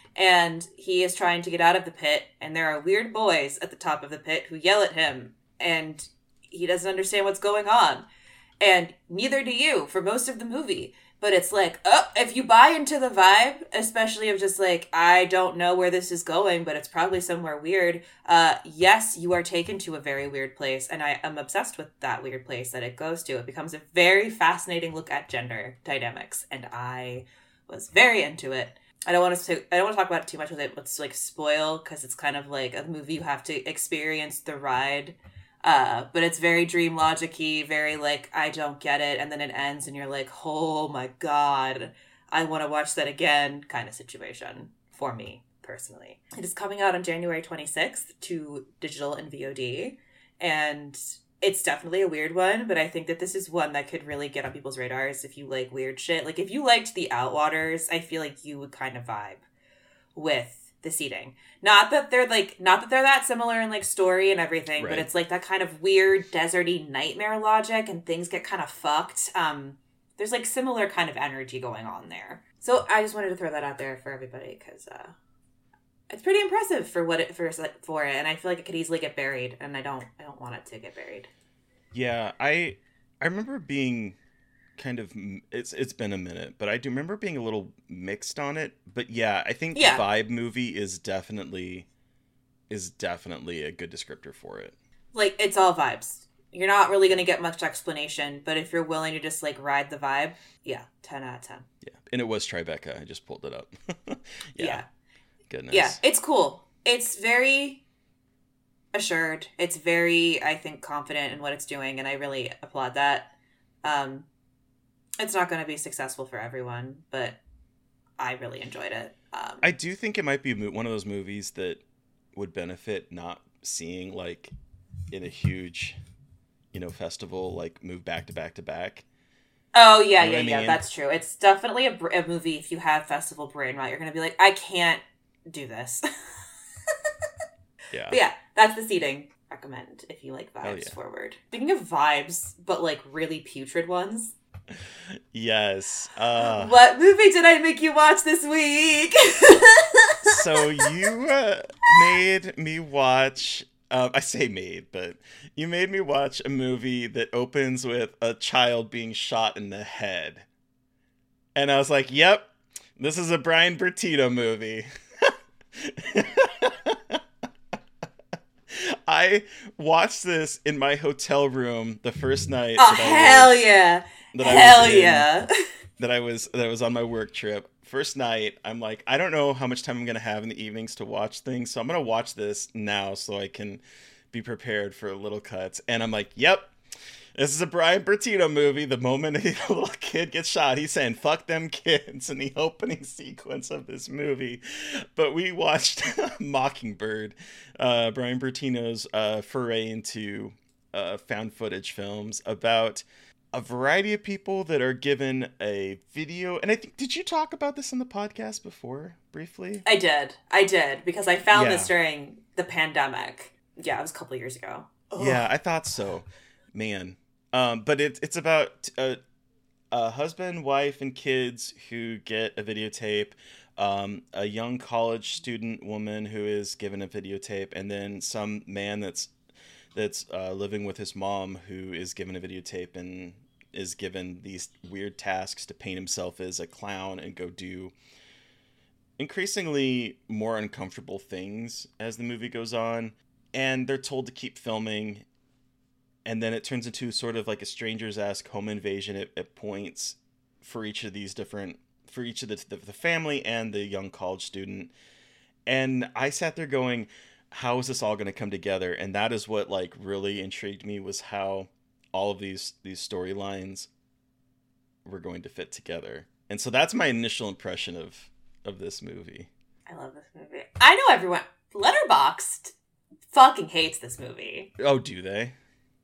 And he is trying to get out of the pit, and there are weird boys at the top of the pit who yell at him, and he doesn't understand what's going on. And neither do you for most of the movie. But it's like, oh, if you buy into the vibe, especially of just like, I don't know where this is going, but it's probably somewhere weird. Uh, yes, you are taken to a very weird place. And I am obsessed with that weird place that it goes to. It becomes a very fascinating look at gender dynamics. And I was very into it. I don't want to, I don't want to talk about it too much with it. Let's like spoil, because it's kind of like a movie you have to experience the ride. Uh, but it's very dream logic-y, very like, I don't get it. And then it ends and you're like, oh my God, I want to watch that again kind of situation for me personally. It is coming out on January twenty-sixth to digital and V O D. And it's definitely a weird one, but I think that this is one that could really get on people's radars if you like weird shit. Like if you liked The Outwaters, I feel like you would kind of vibe with The Seating. Not that they're like, not that they're that similar in like story and everything, right. But it's like that kind of weird deserty nightmare logic and things get kind of fucked. Um, there's like similar kind of energy going on there. So I just wanted to throw that out there for everybody because uh, it's pretty impressive for what it for for it, and I feel like it could easily get buried, and I don't I don't want it to get buried. Yeah, I I remember being kind of it's it's been a minute, but I do remember being a little mixed on it. But yeah, I think yeah. vibe movie is definitely is definitely a good descriptor for it. Like it's all vibes. You're not really going to get much explanation, but if you're willing to just like ride the vibe, yeah, ten out of ten. Yeah, and it was Tribeca. I just pulled it up. yeah. yeah, goodness. Yeah, it's cool. It's very assured. It's very, I think, confident in what it's doing, and I really applaud that. Um. It's not going to be successful for everyone, but I really enjoyed it. Um, I do think it might be one of those movies that would benefit not seeing like in a huge, you know, festival, like move back to back to back. Oh, yeah, you know yeah, yeah, mean? That's true. It's definitely a, a movie, if you have festival brain rot, you're going to be like, I can't do this. yeah. But yeah, that's The Seating. Recommend if you like vibes yeah. forward. Speaking of vibes, but like really putrid ones. Yes. Uh, what movie did I make you watch this week? So you uh, made me watch, um, I say made, but you made me watch a movie that opens with a child being shot in the head. And I was like, yep, this is a Brian Bertino movie. I watched this in my hotel room the first night. Oh, hell was, yeah. That hell I was in, yeah. that I was that I was on my work trip. First night, I'm like, I don't know how much time I'm going to have in the evenings to watch things, so I'm going to watch this now so I can be prepared for little cuts. And I'm like, yep, this is a Brian Bertino movie. The moment a little kid gets shot, he's saying, fuck them kids in the opening sequence of this movie. But we watched Mockingbird, uh, Brian Bertino's uh, foray into uh, found footage films about a variety of people that are given a video. And I think, did you talk about this on the podcast before, briefly? I did. I did, because I found Yeah. this during the pandemic. Yeah, it was a couple of years ago. Ugh. Yeah, I thought so. Man. Um, but it, it's about a, a husband, wife, and kids who get a videotape. Um, a young college student woman who is given a videotape, and then some man that's that's uh, living with his mom who is given a videotape and is given these weird tasks to paint himself as a clown and go do increasingly more uncomfortable things as the movie goes on. And they're told to keep filming, and then it turns into sort of like a Strangers-esque home invasion at, at points for each of these different, for each of the, the the family and the young college student. And I sat there going, how is this all going to come together? And that is what like really intrigued me, was how all of these these storylines were going to fit together. And so that's my initial impression of of this movie. I love this movie. I know everyone. Letterboxd fucking hates this movie. Oh, do they?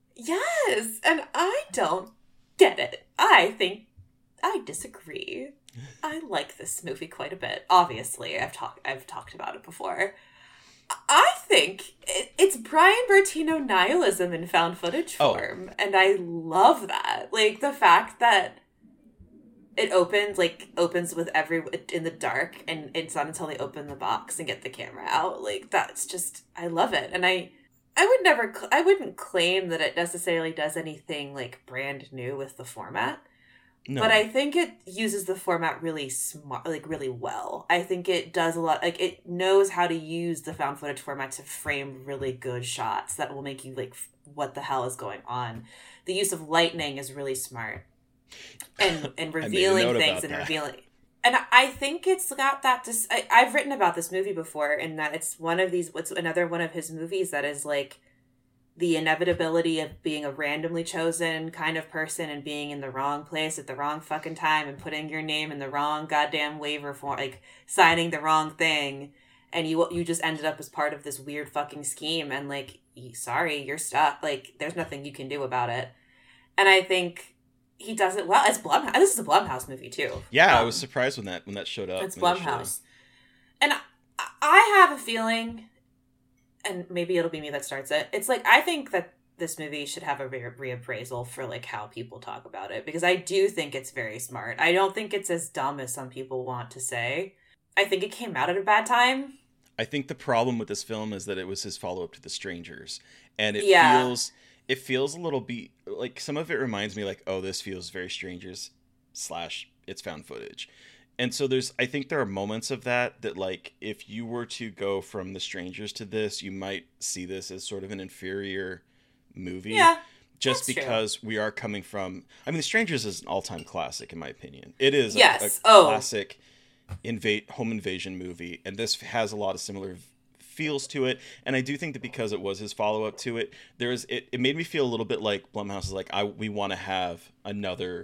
Yes, and I don't get it. I think I disagree. I like this movie quite a bit. Obviously, I've talked I've talked about it before. I think it, it's Brian Bertino nihilism in found footage form, oh. and I love that. Like the fact that it opens like opens with every in the dark, and it's not until they open the box and get the camera out. Like that's just I love it, and I. I would never, I wouldn't claim that it necessarily does anything like brand new with the format, no. But I think it uses the format really smart, like really well. I think it does a lot, like it knows how to use the found footage format to frame really good shots that will make you like, what the hell is going on? The use of lightning is really smart, and and revealing things and that. revealing. And I think it's got that, dis- I, I've written about this movie before, in that it's one of these, what's another one of his movies that is like the inevitability of being a randomly chosen kind of person and being in the wrong place at the wrong fucking time and putting your name in the wrong goddamn waiver form, like signing the wrong thing. And you you just ended up as part of this weird fucking scheme, and like, sorry, you're stuck. Like, there's nothing you can do about it. And I think he does it well. It's Blumhouse. This is a Blumhouse movie too. Yeah, um, I was surprised when that when that showed up. It's Blumhouse, and I, I have a feeling, and maybe it'll be me that starts it. It's like I think that this movie should have a re- reappraisal for like how people talk about it, because I do think it's very smart. I don't think it's as dumb as some people want to say. I think it came out at a bad time. I think the problem with this film is that it was his follow up to The Strangers, and it yeah. feels. It feels a little bit like some of it reminds me like, oh, this feels very Strangers slash it's found footage. And so there's, I think there are moments of that, that like, if you were to go from The Strangers to this, you might see this as sort of an inferior movie. Yeah. Just That's because true. we are coming from, I mean, The Strangers is an all-time classic in my opinion. It is yes. a, a oh. classic invade home invasion movie. And this has a lot of similar feels to it, and I do think that because it was his follow-up to it, there's it, it made me feel a little bit like Blumhouse is like, I we want to have another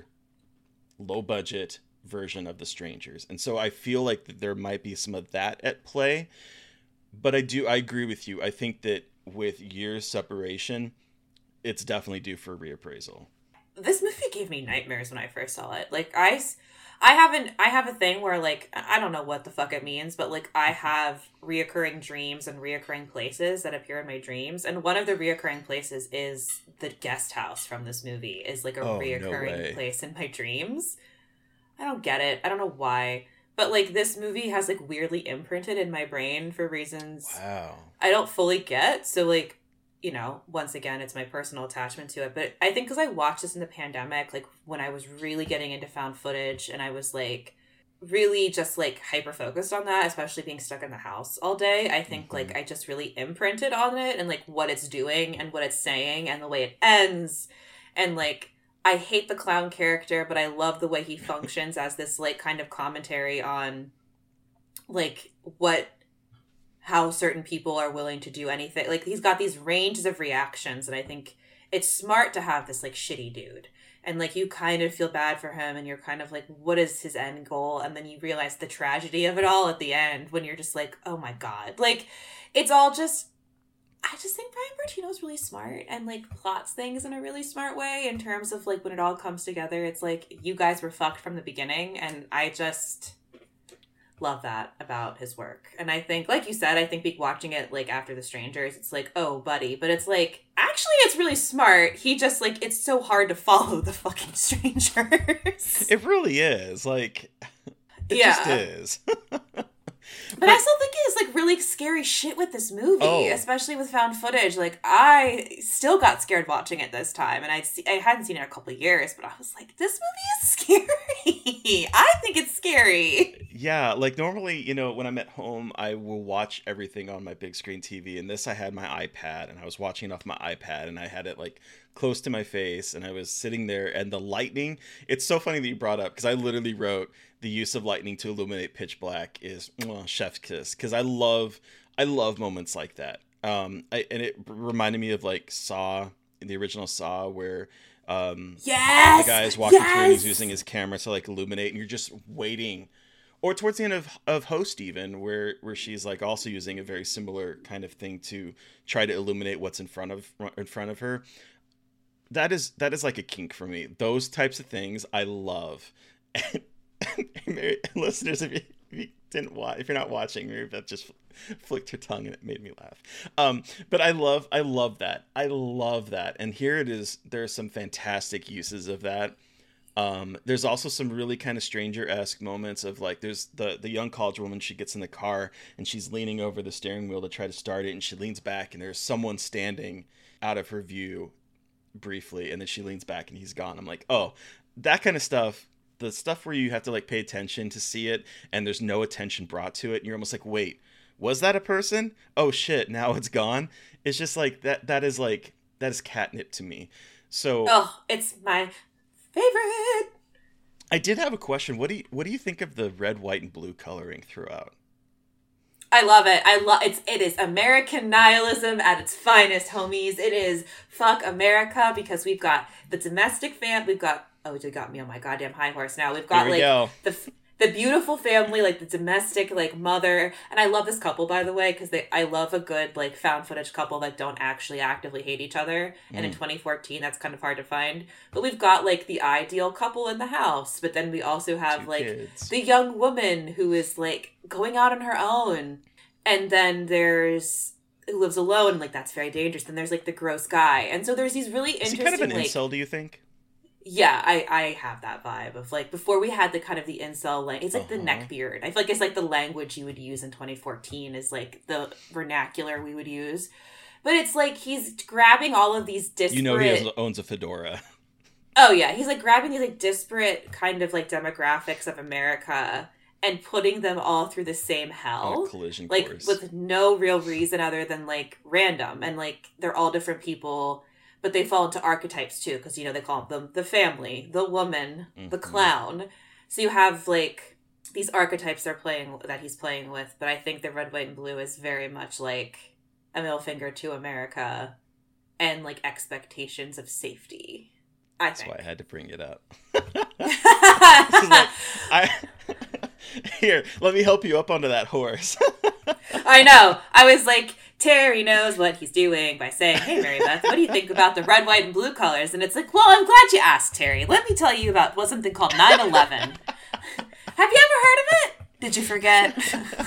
low-budget version of The Strangers, and so I feel like that there might be some of that at play. But I do I agree with you. I think that with years separation, it's definitely due for reappraisal. This movie gave me nightmares when I first saw it. Like I. I haven't, I have a thing where, like, I don't know what the fuck it means, but, like, I have reoccurring dreams and reoccurring places that appear in my dreams. And one of the reoccurring places is the guest house from this movie is, like, a oh, reoccurring no place in my dreams. I don't get it. I don't know why. But, like, this movie has, like, weirdly imprinted in my brain for reasons wow. I don't fully get. So, like, you know, once again, it's my personal attachment to it. But I think because I watched this in the pandemic, like when I was really getting into found footage and I was like really just like hyper focused on that, especially being stuck in the house all day, I think mm-hmm. like I just really imprinted on it and like what it's doing and what it's saying and the way it ends. And like, I hate the clown character, but I love the way he functions as this like kind of commentary on like what how certain people are willing to do anything. Like, he's got these ranges of reactions, and I think it's smart to have this, like, shitty dude. And, like, you kind of feel bad for him, and you're kind of like, what is his end goal? And then you realize the tragedy of it all at the end, when you're just like, oh my god. Like, it's all just... I just think Brian Bertino's really smart and, like, plots things in a really smart way in terms of, like, when it all comes together. It's like, you guys were fucked from the beginning, and I just love that about his work. And I think, like you said, I think be watching it, like, after The Strangers, it's like, oh, buddy. But it's like, actually, it's really smart. He just, like, it's so hard to follow the fucking strangers. It really is. Like, it yeah. just is. But, but I still think it's like really scary shit with this movie, oh. especially with found footage. Like, I still got scared watching it this time, and I'd see, I hadn't seen it in a couple of years, but I was like, this movie is scary. I think it's scary. Yeah, like normally, you know, when I'm at home, I will watch everything on my big screen T V, and this I had my iPad, and I was watching it off my iPad, and I had it like close to my face, and I was sitting there, and the lightning, it's so funny that you brought up, because I literally wrote, the use of lightning to illuminate pitch black is well, chef's kiss, because I love I love moments like that. Um, I, and it reminded me of like Saw, the original Saw, where um, yes! the guy is walking yes! through and he's using his camera to like illuminate, and you're just waiting. Or towards the end of, of Host even, where where she's like also using a very similar kind of thing to try to illuminate what's in front of in front of her. That is that is like a kink for me. Those types of things I love. And, Mary, listeners, if you, if you didn't watch, if you're not watching, Mary Beth just flicked her tongue and it made me laugh. Um, but I love, I love that. I love that. And here it is. There are some fantastic uses of that. Um, there's also some really kind of Stranger-esque moments of like, there's the the young college woman. She gets in the car and she's leaning over the steering wheel to try to start it, and she leans back and there's someone standing out of her view briefly, and then she leans back and he's gone. I'm like, oh, that kind of stuff. The stuff where you have to like pay attention to see it and there's no attention brought to it, and you're almost like, wait, was that a person? Oh shit, now it's gone. It's just like that that is like that is catnip to me. So oh, it's my favorite. I did have a question. What do you what do you think of the red, white, and blue coloring throughout? I love it. I love it's it is American nihilism at its finest, homies. It is fuck America, because we've got the domestic fam, we've got oh, you got me on my goddamn high horse now. We've got Here we like go. the the beautiful family, like the domestic like mother, and I love this couple, by the way, because they I love a good like found footage couple that don't actually actively hate each other. And mm. in twenty fourteen, that's kind of hard to find. But we've got like the ideal couple in the house, but then we also have Two like kids. The young woman who is like going out on her own, and then there's who lives alone, and like that's very dangerous. Then there's like the gross guy, and so there's these really is interesting. Is he kind of an like, incel? Do you think? Yeah, I, I have that vibe of like before we had the kind of the incel like it's like uh-huh. the neck beard. I feel like it's like the language you would use in twenty fourteen is like the vernacular we would use, but it's like he's grabbing all of these disparate. You know, he has, owns a fedora. Oh yeah, he's like grabbing these like disparate kind of like demographics of America and putting them all through the same hell, on a collision like course. With no real reason other than like random, and like they're all different people. But they fall into archetypes, too, because, you know, they call them the family, the woman, mm-hmm. the clown. So you have, like, these archetypes they're playing that he's playing with. But I think the red, white, and blue is very much, like, a middle finger to America and, like, expectations of safety, I That's think. why I had to bring it up. like, I, here, let me help you up onto that horse. I know. I was like... Terry knows what he's doing by saying, hey, Mary Beth, what do you think about the red, white, and blue colors? And it's like, well, I'm glad you asked, Terry. Let me tell you about what something called nine eleven. Have you ever heard of it? Did you forget?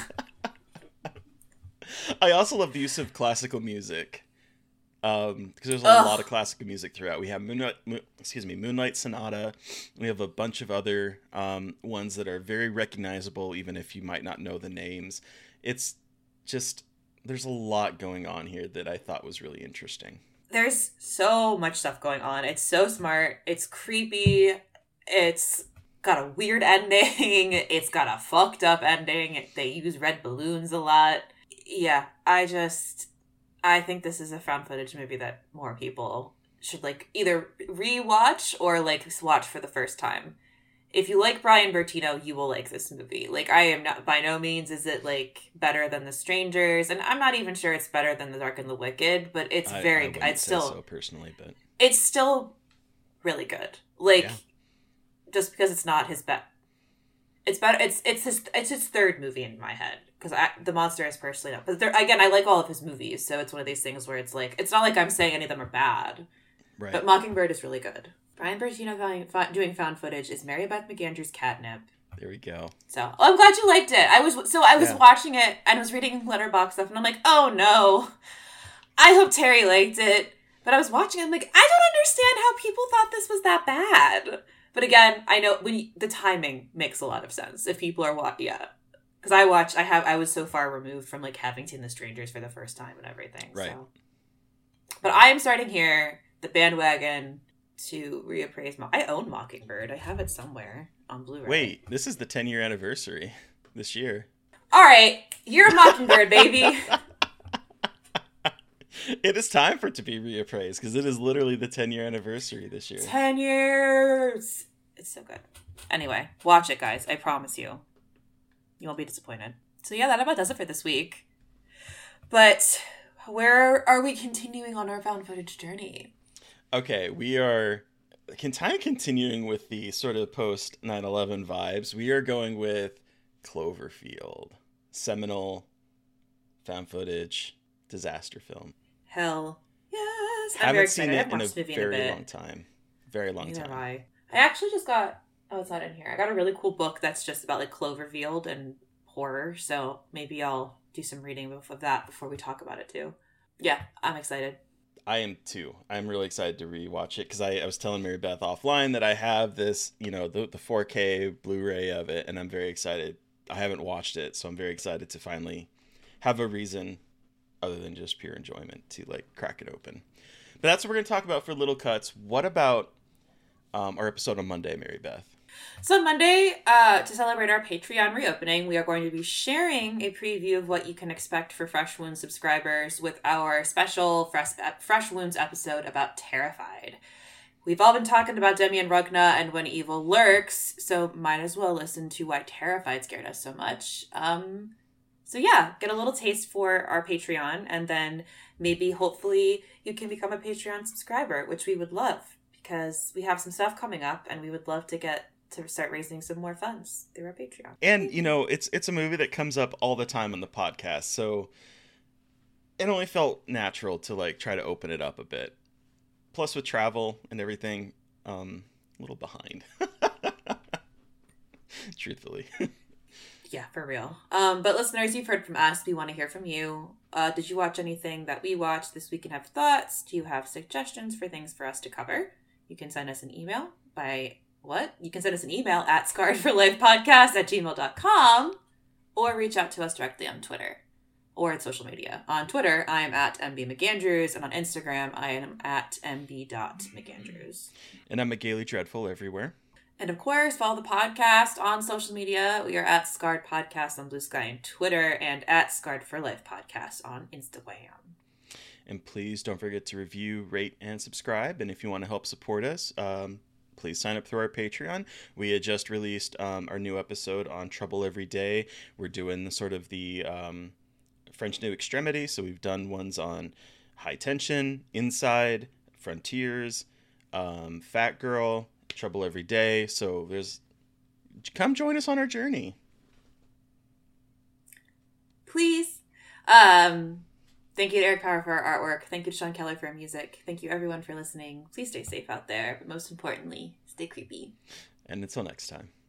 I also love the use of classical music. Um, because there's a Ugh. lot of classical music throughout. We have Moonlight, Moon, excuse me, Moonlight Sonata. We have a bunch of other um, ones that are very recognizable, even if you might not know the names. It's just... There's a lot going on here that I thought was really interesting. There's so much stuff going on. It's so smart. It's creepy. It's got a weird ending. It's got a fucked up ending. They use red balloons a lot. Yeah, I just... I think this is a found footage movie that more people should, like, either rewatch or, like, watch for the first time. If you like Brian Bertino, you will like this movie. Like, I am not, by no means is it, like, better than The Strangers, and I'm not even sure it's better than The Dark and the Wicked, but it's I, very, I wouldn't it's say still, so personally, but it's still really good. Like, yeah. just because it's not his best, It's better. It's it's his it's his third movie in my head because the Monster is personally not. But there, again, I like all of his movies, so it's one of these things where it's like it's not like I'm saying any of them are bad. Right. But Mockingbird is really good. Brian Bertino doing found footage is Mary Beth McAndrews' Catnip. There we go. So oh, I'm glad you liked it. I was so I was Yeah. watching it and was reading Letterboxd stuff, and I'm like, oh no, I hope Terry liked it. But I was watching it, I'm like, I don't understand how people thought this was that bad. But again, I know when you, the timing makes a lot of sense. If people are watching, yeah, because I watched, I have, I was so far removed from like having seen The Strangers for the first time and everything. Right. So. But I am starting here the bandwagon to reappraise. Mo- I own Mockingbird. I have it somewhere on Blu-ray. Wait, this is the ten year anniversary this year. All right, you're a Mockingbird, baby. It is time for it to be reappraised because it is literally the ten year anniversary this year. Ten years. It's so good. Anyway, watch it, guys. I promise you. You won't be disappointed. So yeah, that about does it for this week. But where are we continuing on our found footage journey? Okay, we are kind of continuing with the sort of post nine eleven vibes. We are going with Cloverfield, seminal found footage disaster film. Hell yes! I'm Haven't very seen excited. I it haven't in a watched the movie very in a bit. long time. Very long Neither time. have I. I actually just got. Oh, it's not in here. I got a really cool book that's just about like Cloverfield and horror. So maybe I'll do some reading of that before we talk about it too. Yeah, I'm excited. I am too. I'm really excited to rewatch it because I, I was telling Mary Beth offline that I have this, you know, the, the four K Blu-ray of it, and I'm very excited. I haven't watched it, so I'm very excited to finally have a reason other than just pure enjoyment to like crack it open. But that's what we're going to talk about for Little Cuts. What about um, our episode on Monday, Mary Beth? So on Monday, uh, to celebrate our Patreon reopening, we are going to be sharing a preview of what you can expect for Fresh Wounds subscribers with our special Fresh, Fresh Wounds episode about Terrified. We've all been talking about Demian Rugna and When Evil Lurks, so might as well listen to why Terrified scared us so much. Um, so yeah, get a little taste for our Patreon, and then maybe, hopefully, you can become a Patreon subscriber, which we would love, because we have some stuff coming up, and we would love to get to start raising some more funds through our Patreon. And, you know, it's it's a movie that comes up all the time on the podcast, so it only felt natural to, like, try to open it up a bit. Plus, with travel and everything, um, a little behind. Truthfully. Yeah, for real. Um, but listeners, you've heard from us. We want to hear from you. Uh, did you watch anything that we watched this week and have thoughts? Do you have suggestions for things for us to cover? You can send us an email by... What? You can send us an email at scarredforlifepodcast at gmail dot com or reach out to us directly on Twitter or at social media. On Twitter, I am at M B McAndrews, and on Instagram, I am at M B dot McAndrews. And I'm a Gaily Dreadful everywhere. And of course, follow the podcast on social media. We are at Scarred Podcast on Blue Sky and Twitter, and at Scarred for Life Podcast on Instagram. And please don't forget to review, rate, and subscribe. And if you want to help support us, um, please sign up through our Patreon. We had just released um, our new episode on Trouble Every Day. We're doing the, sort of the um, French New Extremity. So we've done ones on High Tension, Inside, Frontiers, um, Fat Girl, Trouble Every Day. So there's, come join us on our journey. Please. Um, thank you to Eric Power for our artwork. Thank you to Sean Keller for our music. Thank you everyone for listening. Please stay safe out there. But most importantly, stay creepy. And until next time.